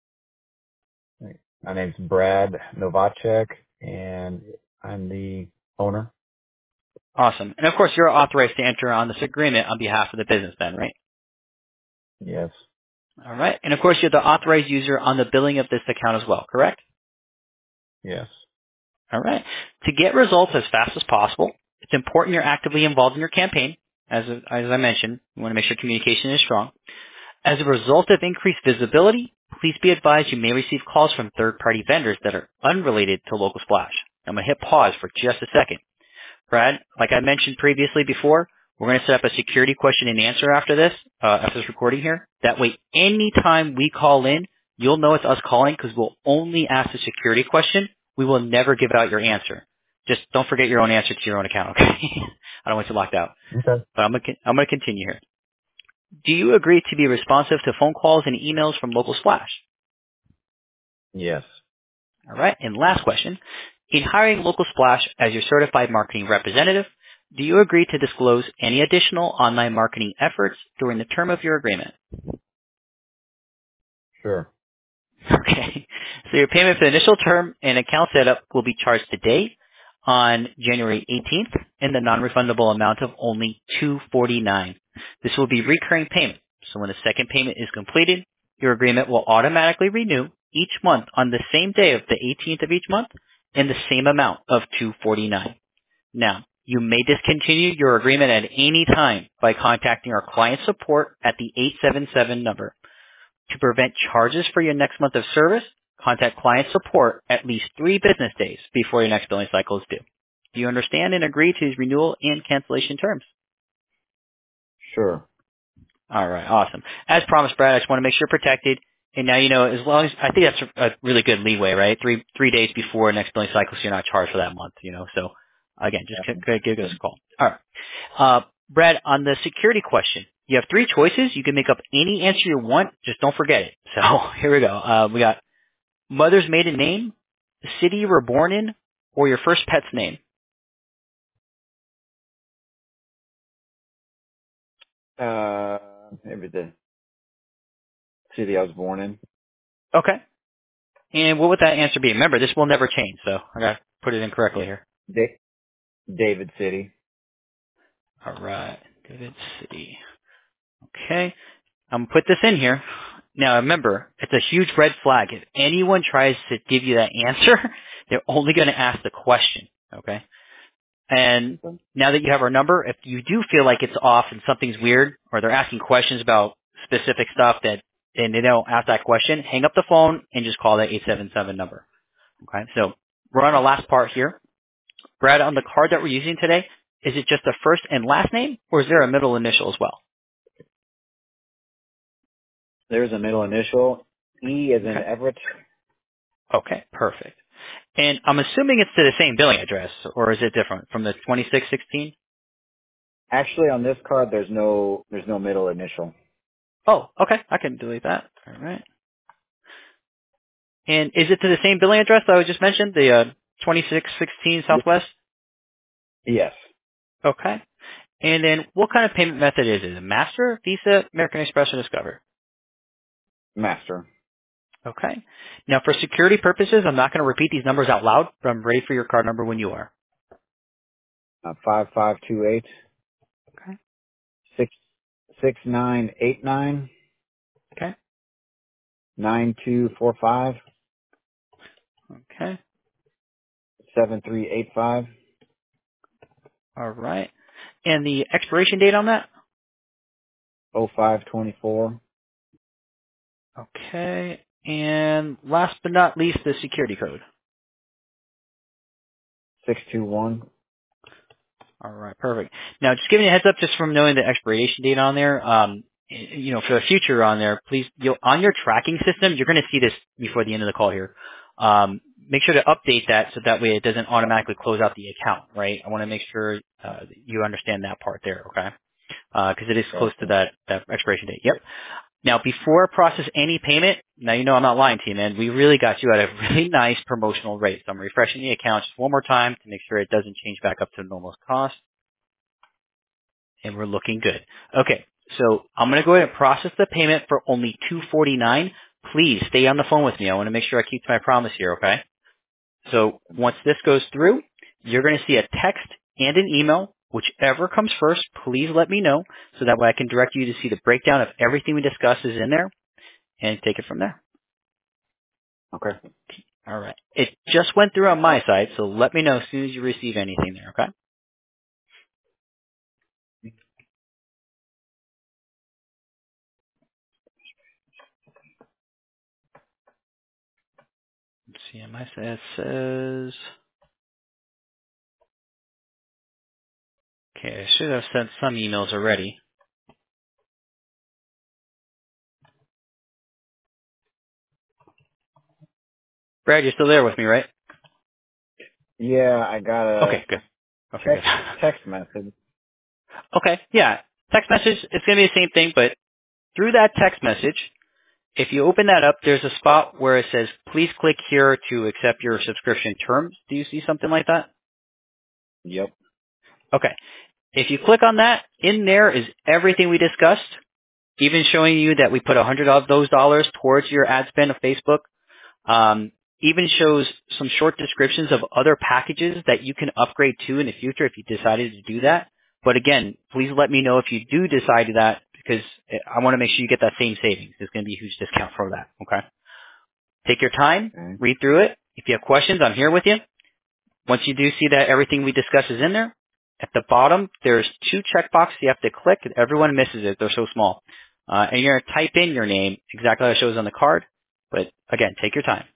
My name's Brad Novacek, and I'm the owner. Awesome. And of course, you're authorized to enter on this agreement on behalf of the business then, right? Yes. All right. And of course, you're the authorized user on the billing of this account as well, correct? Yes. All right. To get results as fast as possible, it's important you're actively involved in your campaign. As, as I mentioned, we want to make sure communication is strong. As a result of increased visibility, please be advised you may receive calls from third-party vendors that are unrelated to Local Splash. I'm going to hit pause for just a second. Brad, like I mentioned previously before, we're going to set up a security question and answer after this, uh, after this recording here. That way, anytime we call in, you'll know it's us calling because we'll only ask the security question. We will never give out your answer. Just don't forget your own answer to your own account, okay? I don't want you locked out. Okay. But I'm going to, I'm going to continue here. Do you agree to be responsive to phone calls and emails from Local Splash? Yes. All right. And last question. In hiring Local Splash as your certified marketing representative, do you agree to disclose any additional online marketing efforts during the term of your agreement? Sure. Okay. So your payment for the initial term and account setup will be charged today on January eighteenth in the non-refundable amount of only two hundred forty-nine dollars. This will be recurring payment. So when the second payment is completed, your agreement will automatically renew each month on the same day of the eighteenth of each month in the same amount of two hundred forty-nine dollars. Now, you may discontinue your agreement at any time by contacting our client support at the eight seven seven number. To prevent charges for your next month of service, contact client support at least three business days before your next billing cycle is due. Do you understand and agree to these renewal and cancellation terms? Sure. All right, awesome. As promised, Brad, I just want to make sure you're protected. And now you know, as long as I think that's a, a really good leeway, right? Three three days before next billing cycle, so you're not charged for that month. You know, so again, just Yeah. c- c- give us a call. All right, uh, Brad, on the security question, you have three choices. You can make up any answer you want. Just don't forget it. So here we go. Uh, we got mother's maiden name, city you were born in, or your first pet's name. Uh, maybe the city I was born in. Okay. And what would that answer be? Remember, this will never change, so I got to put it in correctly Yeah. here. Da- David City. All right. David City. Okay. I'm going to put this in here. Now, remember, it's a huge red flag. If anyone tries to give you that answer, they're only going to ask the question, okay? And Okay. now that you have our number, if you do feel like it's off and something's weird, or they're asking questions about specific stuff that, and they don't ask that question, hang up the phone and just call that eight seven seven number, okay? So we're on our last part here. Brad, on the card that we're using today, is it just a first and last name, or is there a middle initial as well? There's a middle initial. E as in Okay. Everett. Okay, perfect. And I'm assuming it's to the same billing address, or is it different from the twenty-six sixteen? Actually, on this card, there's no there's no middle initial. Oh, okay. I can delete that. All right. And is it to the same billing address that I just mentioned, the uh, twenty-six sixteen Y- Southwest? Yes. Okay. And then what kind of payment method is it? A Master, Visa, American Express, or Discover? Master. Okay. Now, for security purposes, I'm not going to repeat these numbers out loud, but I'm ready for your card number when you are. Uh, five five two eight Okay. six six nine eight nine Okay. nine two four five Okay. seven three eight five All right. And the expiration date on that? oh five twenty four. Okay. And last but not least, the security code. six two one. All right, perfect. Now, just giving you a heads up, just from knowing the expiration date on there, um, you know, for the future on there, please, you'll, on your tracking system, you're going to see this before the end of the call here. Um, make sure to update that so that way it doesn't automatically close out the account, right? I want to make sure uh, you understand that part there, okay? Because it is close to Gotcha. that, that expiration date. Yep. Now, before I process any payment, now you know I'm not lying to you, man. We really got you at a really nice promotional rate. So I'm refreshing the account just one more time to make sure it doesn't change back up to normal cost. And we're looking good. Okay, so I'm going to go ahead and process the payment for only two forty-nine. Please stay on the phone with me. I want to make sure I keep to my promise here, okay? So once this goes through, you're going to see a text and an email. Whichever comes first, please let me know so that way I can direct you to see the breakdown of everything we discuss is in there and take it from there. Okay. All right. It just went through on my side, so let me know as soon as you receive anything there, okay? Let's see, on my side it says, okay, I should have sent some emails already. Brad, you're still there with me, right? Yeah, I got a Okay, good. Okay, good. text text message. Okay, yeah. Text message, it's going to be the same thing, but through that text message, if you open that up, there's a spot where it says, please click here to accept your subscription terms. Do you see something like that? Yep. Okay. If you click on that, in there is everything we discussed, even showing you that we put one hundred of those dollars towards your ad spend of Facebook. Um, even shows some short descriptions of other packages that you can upgrade to in the future if you decided to do that. But again, please let me know if you do decide to that because I want to make sure you get that same savings. There's going to be a huge discount for that. Okay. Take your time, Okay. read through it. If you have questions, I'm here with you. Once you do see that everything we discuss is in there, at the bottom, there's two checkboxes you have to click. Everyone misses it. They're so small. Uh, and you're going to type in your name exactly how it shows on the card. But again, take your time.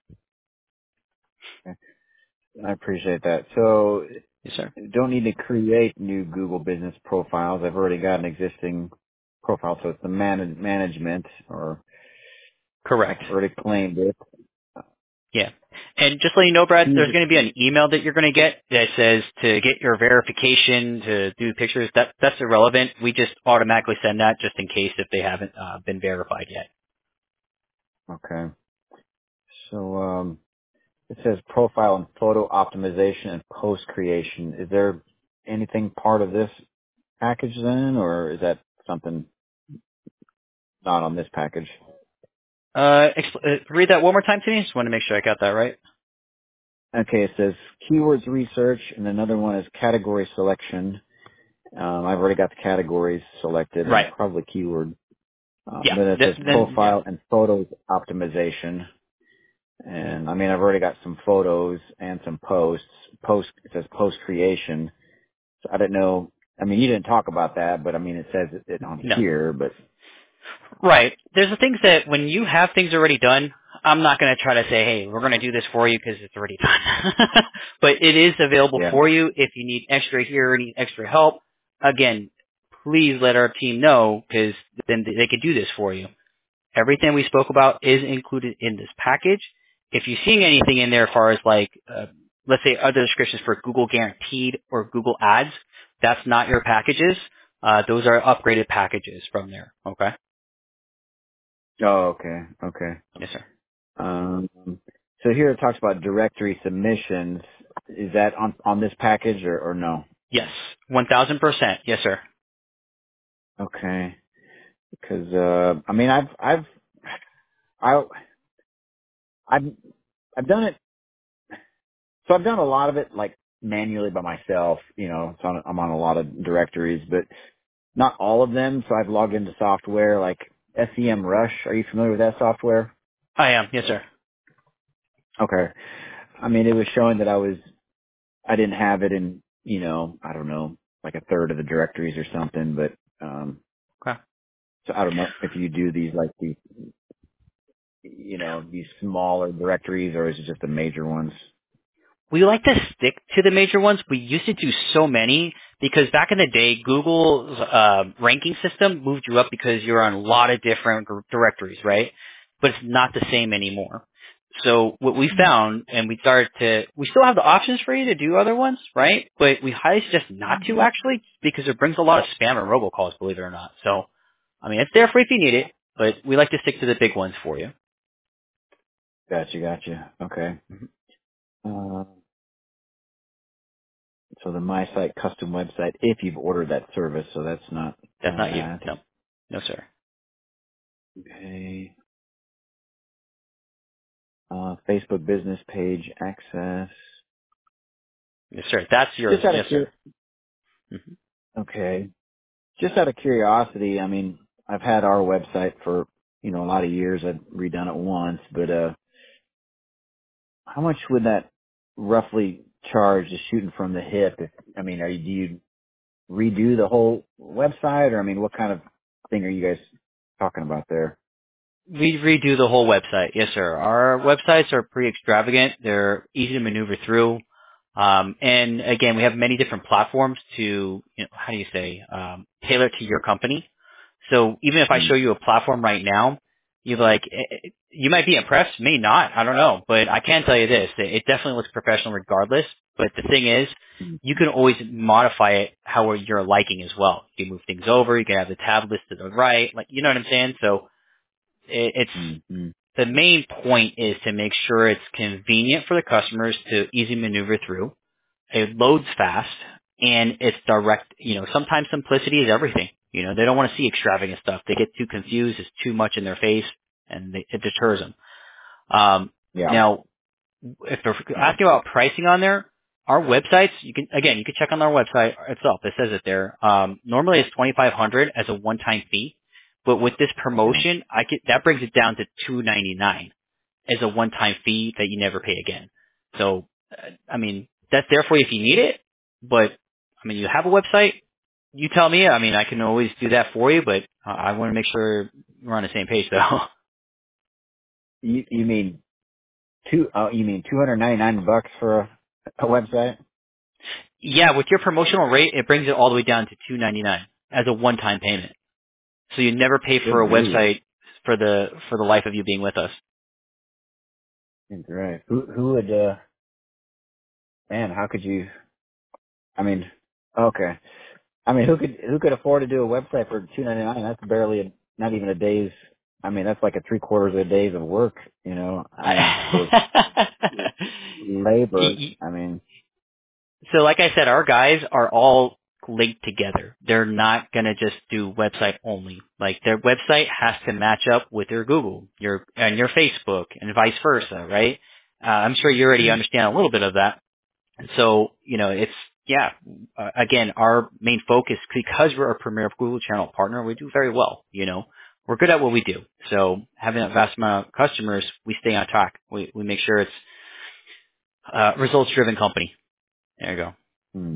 I appreciate that. So Yes, sir. don't need to create new Google business profiles. I've already got an existing profile, so it's the man- management, or I've Correct. already claimed it. Yeah. And just let you know, Brad, there's User- going to be an email that you're going to get that says to get your verification to do pictures. That That's irrelevant. We just automatically send that just in case if they haven't uh, been verified yet. Okay. So um, it says profile and photo optimization and post creation. Is there anything part of this package then, or is that something not on this package? Uh, expl- uh, read that one more time to me. Just want to make sure I got that right. Okay, it says keywords research, and another one is category selection. Um, I've already got the categories selected and Right. probably keyword. Um, Yeah. then it Th- says then, yeah. profile and photos optimization. And I mean, I've already got some photos and some posts. Post, it says post creation. So I don't know. I mean, you didn't talk about that, but I mean, it says it, it on No. here, but Right. There's the things that when you have things already done, I'm not going to try to say, hey, we're going to do this for you because it's already done. But it is available yeah. for you if you need extra here or need extra help. Again, please let our team know because then they could do this for you. Everything we spoke about is included in this package. If you're seeing anything in there as far as like, uh, let's say other descriptions for Google Guaranteed or Google Ads, that's not your packages. Uh, those are upgraded packages from there. Okay? Oh, okay. Okay. Yes, sir. Um, so here it talks about directory submissions. Is that on, on this package or, or no? Yes, one thousand percent. Yes, sir. Okay. Because, uh, I mean, I've, I've, I, I've, I've done it. So I've done a lot of it like manually by myself, you know, so I'm I'm on a lot of directories, but not all of them. So I've logged into software like SEMrush. Are you familiar with that software? I am. Yes, sir. Okay. I mean, it was showing that I was, I didn't have it in, you know, I don't know, like a third of the directories or something, but, um, Okay. so I don't know if you do these like these, you know, these smaller directories or is it just the major ones? we like to stick to the major ones. We used to do so many because back in the day, Google's uh, ranking system moved you up because you're on a lot of different gr- directories, right? But it's not the same anymore. So what we found, and we started to, we still have the options for you to do other ones, right? But we highly suggest not to actually because it brings a lot of spam and robocalls, believe it or not. So, I mean, it's there for if you need it, but we like to stick to the big ones for you. Gotcha, gotcha. Okay. Uh, so the My Site custom website, if you've ordered that service, so that's not That's uh, not you. that. No. No, sir. Okay. Uh, Facebook business page access. Yes, sir. That's yours. Just out of Yes, sir. cur- hmm okay. Just out of curiosity, I mean, I've had our website for, you know, a lot of years. I've redone it once, but, uh, how much would that roughly charge just shooting from the hip? If, I mean, are you, do you redo the whole website or, I mean, what kind of thing are you guys talking about there? We redo the whole website. Yes, sir. Our websites are pretty extravagant. They're easy to maneuver through. Um, and again, we have many different platforms to, you know, how do you say, um, tailor to your company. So even if I Mm, show you a platform right now, you're like, eh, eh, you might be impressed, may not, I don't know. But I can tell you this, it it definitely looks professional regardless. But the thing is, mm, you can always modify it how you're liking as well. You can move things over, you can have the tab list to the right, like, you know what I'm saying? So it, it's, mm, mm, the main point is to make sure it's convenient for the customers to easy maneuver through. It loads fast and it's direct. You know, sometimes simplicity is everything. You know, they don't want to see extravagant stuff. They get too confused. It's too much in their face and they, it deters them. Um, yeah. now, if they're asking about pricing on there, our websites, you can, again, you can check on our website itself. It says it there. Um, normally it's twenty-five hundred dollars as a one-time fee, but with this Yeah. promotion, I could, that brings it down to two ninety-nine as a one-time fee that you never pay again. So, uh, I mean, that's there for you if you need it, but I mean, you have a website, you tell me. I mean, I can always do that for you, but uh, I want to make sure we're on the same page though. You, you mean two, uh, you mean two hundred ninety-nine bucks for a, a website? Yeah, with your promotional rate, it brings it all the way down to two ninety-nine as a one-time payment. So you never pay for Good a grief. website for the for the life of you being with us. Good grief. Who, who would, uh, man, how could you, I mean, okay. I mean, who could who could afford to do a website for two ninety nine? That's barely a, not even a day's. I mean, that's like a three quarters of a day's of work. You know, I mean, for labor. Y- y- I mean, so like I said, our guys are all linked together. They're not gonna just do website only. Like their website has to match up with your Google, your and your Facebook, and vice versa, right? Uh, I'm sure you already understand a little bit of that. So, you know, it's, yeah, uh, again, our main focus, because we're a premier Google channel partner, we do very well, you know. We're good at what we do. So having a vast amount of customers, we stay on track. We, we make sure it's a results-driven company. There you go. hmm.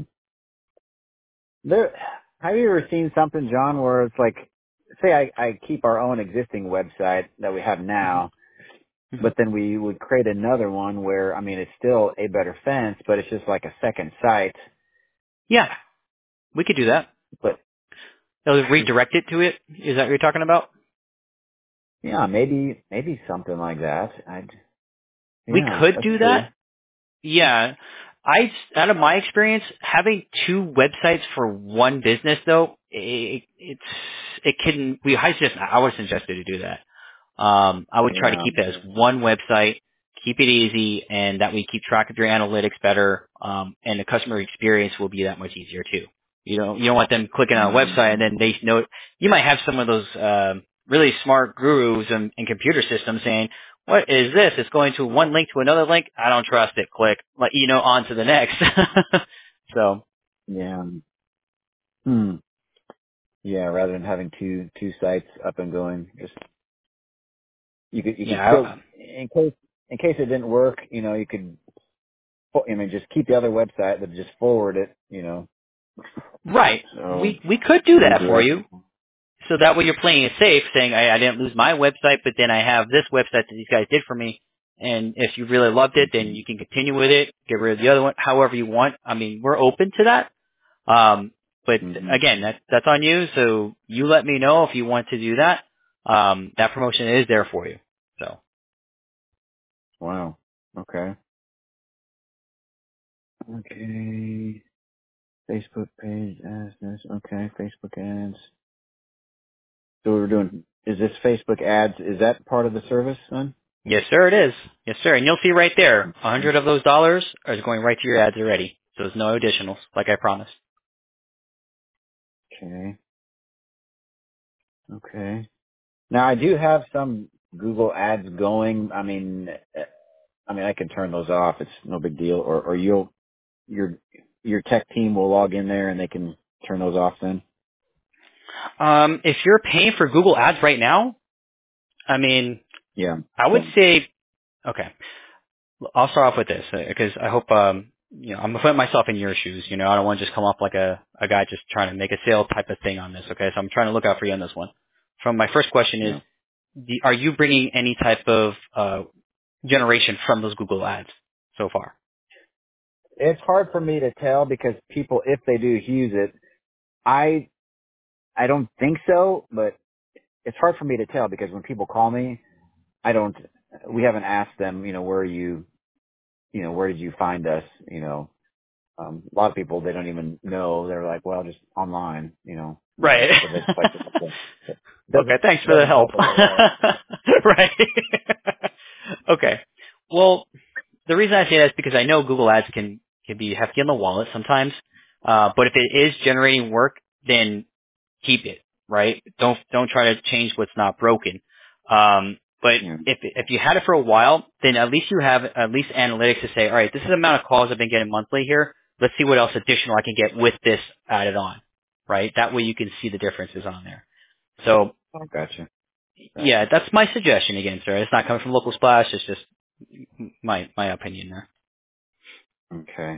There. Have you ever seen something, John, where it's like, say, I, I keep our own existing website that we have hmm now, hmm but then we would create another one where, I mean, it's still a better fence, but it's just like a second site. Yeah, we could do that. But They'll redirect it to it. Is that what you're talking about? yeah, maybe maybe something like that. I'd We yeah, could that's do that. true. Yeah. I, out of my experience, having two websites for one business though, it, it's, it can, we, I suggest, I would suggest you to do that. Um, I would try to Yeah. keep it as one website, keep it easy, and that way you keep track of your analytics better, um, and the customer experience will be that much easier too. You know, you don't want them clicking on a website and then they know, you might have some of those, um, really smart gurus in, in computer systems saying, what is this? It's going to one link to another link. I don't trust it. Click. Like, you know, on to the next. So, Yeah. Hmm. Yeah, rather than having two two sites up and going, just you could you could yeah. still I- in case in case it didn't work, you know, you could I mean just keep the other website but just forward it, you know. Right. So We, we could do that for redirect. you. So that way you're playing it safe, saying, I, I didn't lose my website, but then I have this website that these guys did for me. And if you really loved it, then you can continue with it, get rid of the other one, however you want. I mean, we're open to that. Um, but Mm-hmm. again, that, that's on you. So you let me know if you want to do that. Um, that promotion is there for you. So Wow. Okay. Okay. Facebook page ads. this- Okay. Facebook ads. So we're doing. Is this Facebook ads? Is that part of the service then? yes, sir, it is. Yes, sir. And you'll see right there, a hundred of those dollars are going right to your ads already. So there's no additionals, like I promised. Okay. Okay. Now I do have some Google ads going. I mean, eh, I mean I can turn those off. It's no big deal. Or, or you'll your your tech team will log in there and they can turn those off then. Um, if you're paying for Google ads right now, I mean, Yeah. I would say, okay, I'll start off with this because I hope, um, you know, I'm putting myself in your shoes. You know, I don't want to just come off like a, a guy just trying to make a sale type of thing on this. Okay. So I'm trying to look out for you on this one. From my first question is, Yeah. the, are you bringing any type of, uh, generation from those Google ads so far? It's hard for me to tell because people, if they do use it, I I don't think so, but it's hard for me to tell because when people call me, I don't. We haven't asked them, you know, where are you, you know, where did you find us, you know. Um, a lot of people they don't even know. They're like, well, just online, you know. Right. So that's like it Okay. doesn't Thanks for the doesn't help. help us at all. Right. Okay. Well, the reason I say that is because I know Google Ads can, can be hefty on the wallet sometimes. Uh, but if it is generating work, then keep it, right? Don't, don't try to change what's not broken. Um, but Yeah. if, if you had it for a while, then at least you have at least analytics to say, all right, this is the amount of calls I've been getting monthly here. Let's see what else additional I can get with this added on, right? That way you can see the differences on there. So Oh, gotcha. yeah, Gotcha. that's my suggestion again, sir. It's not coming from Local Splash. It's just my, my opinion there. Okay.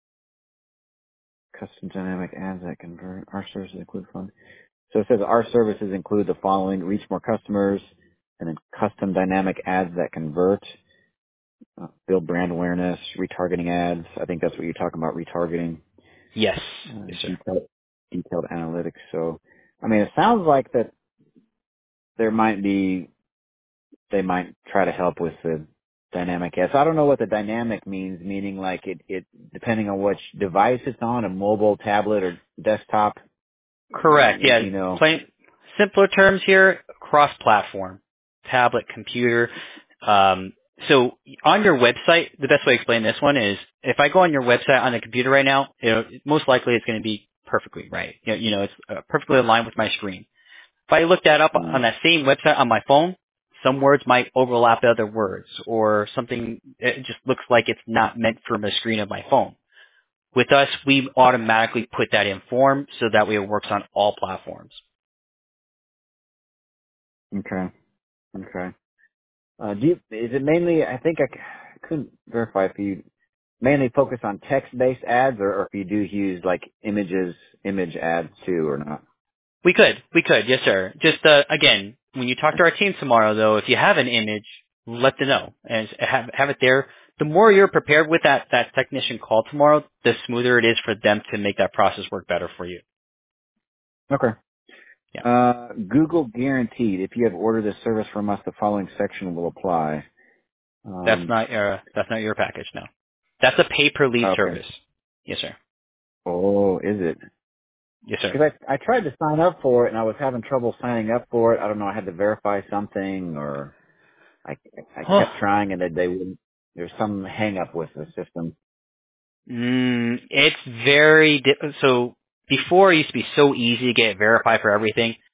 Custom dynamic ads that convert. Our services include fun. So it says our services include the following: reach more customers, and then custom dynamic ads that convert, uh, build brand awareness, retargeting ads. I think that's what you're talking about, retargeting, Yes. uh, Yes, sir. detailed, detailed analytics. So, I mean, it sounds like that there might be, they might try to help with the dynamic ads. I don't know what the dynamic means, meaning like it, it depending on which device it's on, a mobile, tablet, or desktop, Correct. y- Yeah. you know. Plain simpler terms here, cross-platform, tablet, computer. Um, so on your website, the best way to explain this one is if I go on your website on the computer right now, you know, most likely it's going to be perfectly right. You know, you know it's uh, perfectly aligned with my screen. If I look that up on Mm, that same website on my phone, some words might overlap other words or something. It just looks like it's not meant for the screen of my phone. With us, we automatically put that in form so that way it works on all platforms. okay. Okay. Uh, do you, is it mainly, I think I, c- I couldn't verify if you mainly focus on text-based ads or, or if you do use like images, image ads too or not? We could, we could, yes sir. Just uh, again, when you talk to our team tomorrow though, if you have an image, let them know and have, have it there. The more you're prepared with that, that technician call tomorrow, the smoother it is for them to make that process work better for you. Okay. Yeah. Uh, Google guaranteed. If you have ordered this service from us, the following section will apply. That's Um, not your, that's not your package, no. That's a pay per lead okay. service. Yes sir. Oh, is it? Yes sir. Because I, I tried to sign up for it and I was having trouble signing up for it. I don't know. I had to verify something or I, I Oh. kept trying and they, they wouldn't. There's some hang up with the system. Mm, it's very di- so. Before it used to be so easy to get verified for everything.